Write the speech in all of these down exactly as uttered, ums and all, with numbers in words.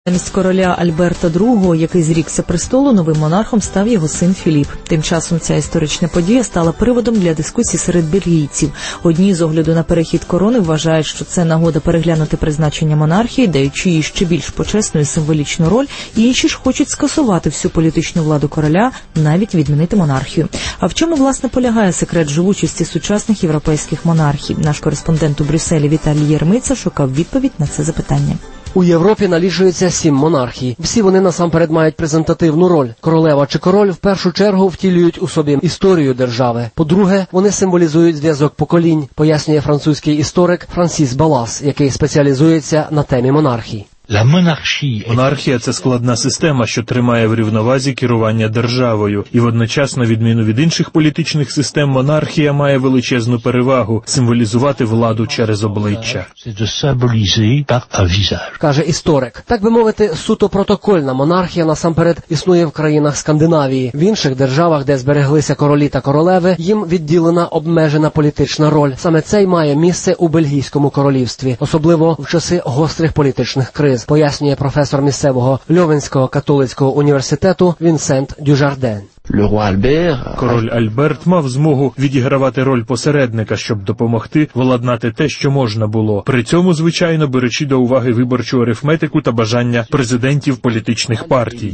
Замість короля Альберта другого, який зрікся престолу, новим монархом став його син Філіп. Тим часом ця історична подія стала приводом для дискусій серед бельгійців. Одні з огляду на перехід корони вважають, що це нагода переглянути призначення монархії, даючи їй ще більш почесну і символічну роль, інші ж хочуть скасувати всю політичну владу короля, навіть відмінити монархію. А в чому, власне, полягає секрет живучості сучасних європейських монархій? Наш кореспондент у Брюсселі Віталій Єрмиця шукав відповідь на це запитання. У Європі налічується сім монархій. Всі вони насамперед мають презентативну роль. Королева чи король в першу чергу втілюють у собі історію держави. По-друге, вони символізують зв'язок поколінь, пояснює французький історик Франсіс Балас, який спеціалізується на темі монархій. Монархія – це складна система, що тримає в рівновазі керування державою. І водночас, на відміну від інших політичних систем, монархія має величезну перевагу – символізувати владу через обличчя. Каже історик. Так би мовити, суто протокольна монархія насамперед існує в країнах Скандинавії. В інших державах, де збереглися королі та королеви, їм відділена обмежена політична роль. Саме це й має місце у Бельгійському королівстві, особливо в часи гострих політичних криз, пояснює професор місцевого Льовенського католицького університету Вінсент Дюжарден. Король Альберт мав змогу відігравати роль посередника, щоб допомогти владнати те, що можна було. При цьому, звичайно, беручи до уваги виборчу арифметику та бажання президентів політичних партій.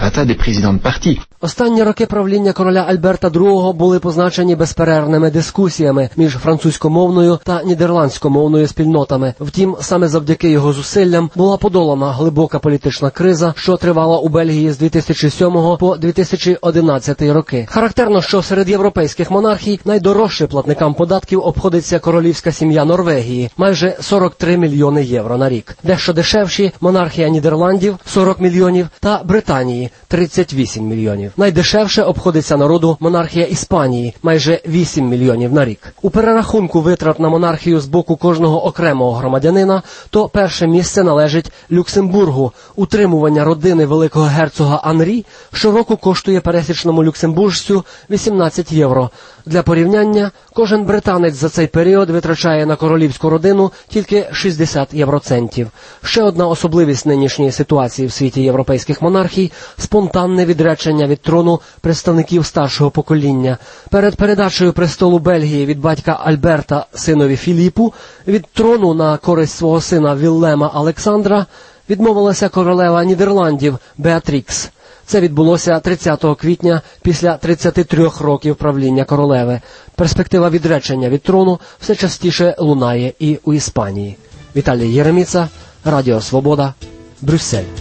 Останні роки правління короля Альберта другого були позначені безперервними дискусіями між французькомовною та нідерландськомовною спільнотами. Втім, саме завдяки його зусиллям була подолана глибока політична криза, що тривала у Бельгії з дві тисячі сьомого по дві тисячі одинадцятий роки. Характерно, що серед європейських монархій найдорожче платникам податків обходиться королівська сім'я Норвегії – майже сорок три мільйони євро на рік. Дещо дешевші – монархія Нідерландів – сорок мільйонів та Британії – тридцять вісім мільйонів. Найдешевше обходиться народу монархія Іспанії – майже вісім мільйонів на рік. У перерахунку витрат на монархію з боку кожного окремого громадянина, то перше місце належить Люксембургу. Утримування родини великого герцога Анрі щороку коштує пересічному люксембуржцю вісімнадцять євро. Для порівняння, кожен британець за цей період витрачає на королівську родину тільки шістдесят євроцентів. Ще одна особливість нинішньої ситуації в світі європейських монархій – спонтанне відречення від трону представників старшого покоління. Перед передачею престолу Бельгії від батька Альберта синові Філіпу від трону на користь свого сина Віллема Олександра відмовилася королева Нідерландів Беатрікс. Це відбулося тридцятого квітня після тридцяти трьох років правління королеви. Перспектива відречення від трону все частіше лунає і у Іспанії. Віталій Єреміца, Радіо Свобода, Брюссель.